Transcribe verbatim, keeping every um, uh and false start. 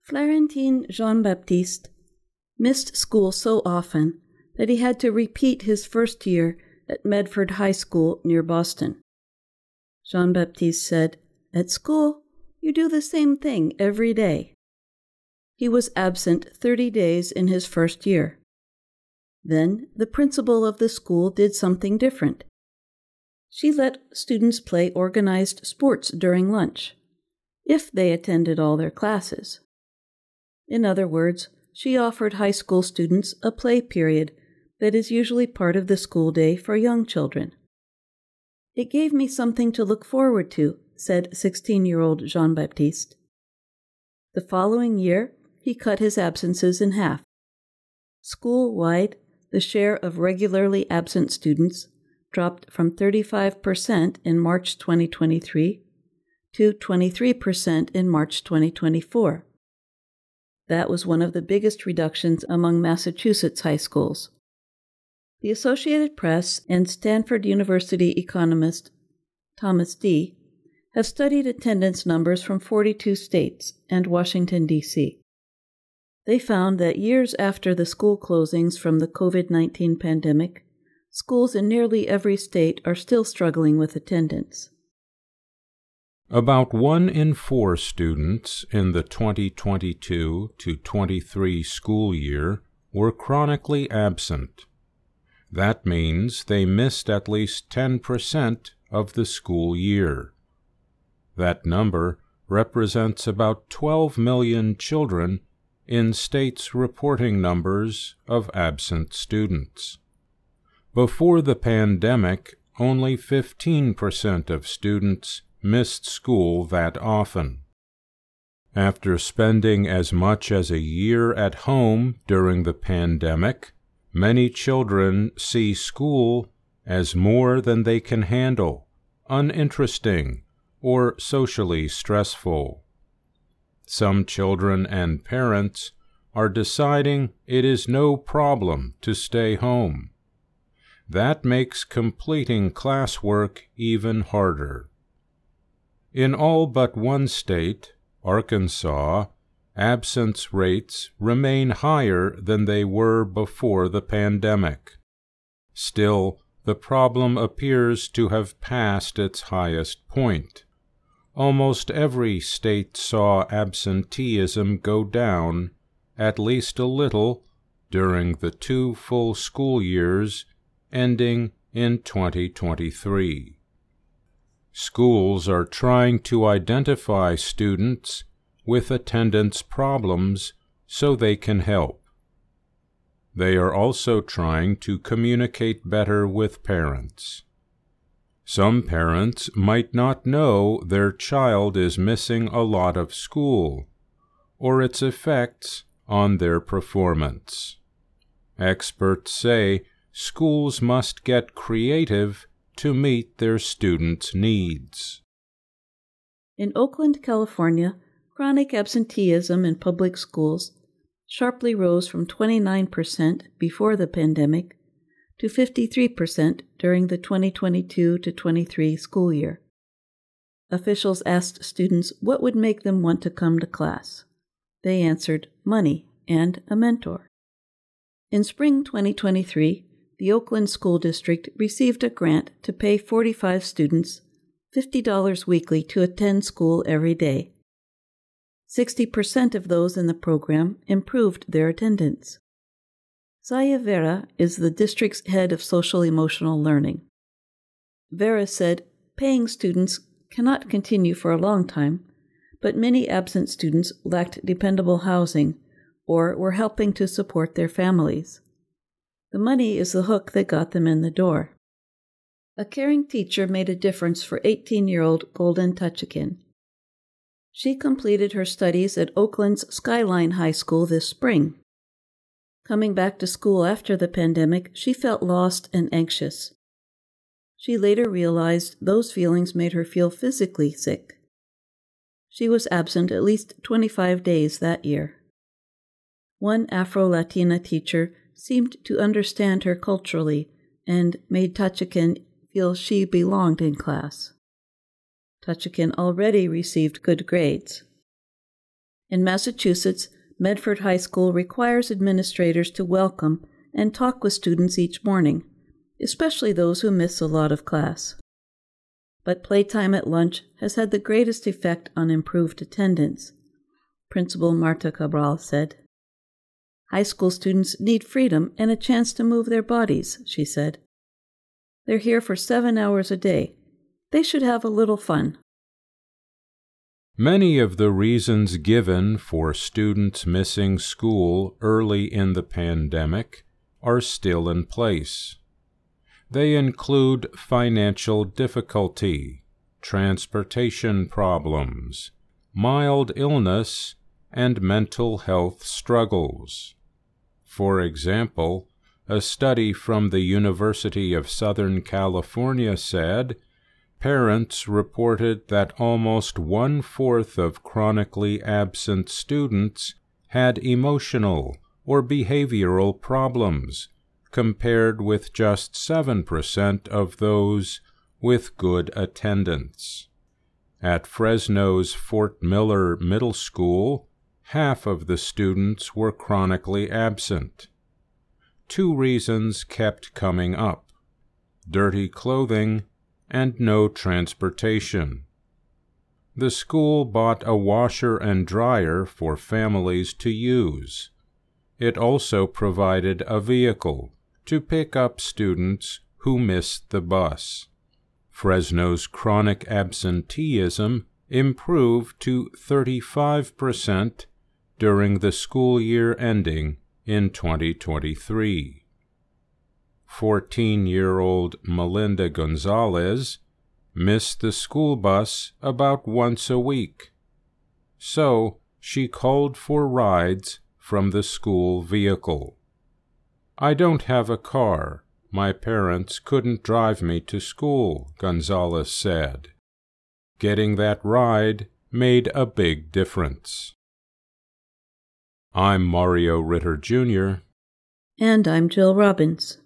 Florentin Jean-Baptiste missed school so often that he had to repeat his first year at Medford High School near Boston. Jean-Baptiste said, "At school, you do the same thing every day." He was absent thirty days in his first year. Then the principal of the school did something different. She let students play organized sports during lunch, if they attended all their classes. In other words, she offered high school students a play period that is usually part of the school day for young children. "It gave me something to look forward to," said sixteen-year-old Jean-Baptiste. The following year, he cut his absences in half. School-wide, the share of regularly absent students dropped from thirty-five percent in March twenty twenty-three to twenty-three percent in March twenty twenty-four. That was one of the biggest reductions among Massachusetts high schools. The Associated Press and Stanford University economist Thomas Dee have studied attendance numbers from forty-two states and Washington, D C They found that years after the school closings from the covid nineteen pandemic, schools in nearly every state are still struggling with attendance. About one in four students in the twenty twenty-two to twenty-three school year were chronically absent. That means they missed at least ten percent of the school year. That number represents about twelve million children in states reporting numbers of absent students. Before the pandemic, only fifteen percent of students missed school that often. After spending as much as a year at home during the pandemic, many children see school as more than they can handle, uninteresting, or socially stressful. Some children and parents are deciding it is no problem to stay home. That makes completing classwork even harder. In all but one state, Arkansas, absence rates remain higher than they were before the pandemic. Still, the problem appears to have passed its highest point. Almost every state saw absenteeism go down, at least a little, during the two full school years ending in twenty twenty-three. Schools are trying to identify students with attendance problems so they can help. They are also trying to communicate better with parents. Some parents might not know their child is missing a lot of school, or its effects on their performance. Experts say schools must get creative to meet their students' needs. In Oakland, California, chronic absenteeism in public schools sharply rose from twenty-nine percent before the pandemic to fifty-three percent during the twenty twenty-two to twenty-three school year. Officials asked students what would make them want to come to class. They answered money and a mentor. In spring twenty twenty-three, the Oakland School District received a grant to pay forty-five students fifty dollars weekly to attend school every day. sixty percent of those in the program improved their attendance. Zaya Vera is the district's head of social-emotional learning. Vera said paying students cannot continue for a long time, but many absent students lacked dependable housing or were helping to support their families. The money is the hook that got them in the door. A caring teacher made a difference for eighteen-year-old Golden Tuchakin. She completed her studies at Oakland's Skyline High School this spring. Coming back to school after the pandemic, she felt lost and anxious. She later realized those feelings made her feel physically sick. She was absent at least twenty-five days that year. One Afro-Latina teacher seemed to understand her culturally and made Tuchakin feel she belonged in class. Tuchakin already received good grades. In Massachusetts, Medford High School requires administrators to welcome and talk with students each morning, especially those who miss a lot of class. But playtime at lunch has had the greatest effect on improved attendance, Principal Marta Cabral said. High school students need freedom and a chance to move their bodies, she said. They're here for seven hours a day. They should have a little fun. Many of the reasons given for students missing school early in the pandemic are still in place. They include financial difficulty, transportation problems, mild illness, and mental health struggles. For example, a study from the University of Southern California said parents reported that almost one-fourth of chronically absent students had emotional or behavioral problems, compared with just seven percent of those with good attendance. At Fresno's Fort Miller Middle School, half of the students were chronically absent. Two reasons kept coming up: dirty clothing and no transportation. The school bought a washer and dryer for families to use. It also provided a vehicle to pick up students who missed the bus. Fresno's chronic absenteeism improved to thirty-five percent during the school year ending in twenty twenty-three. Fourteen-year-old Melinda Gonzalez missed the school bus about once a week, so she called for rides from the school vehicle. "I don't have a car. My parents couldn't drive me to school," Gonzalez said. Getting that ride made a big difference. I'm Mario Ritter Junior And I'm Jill Robbins.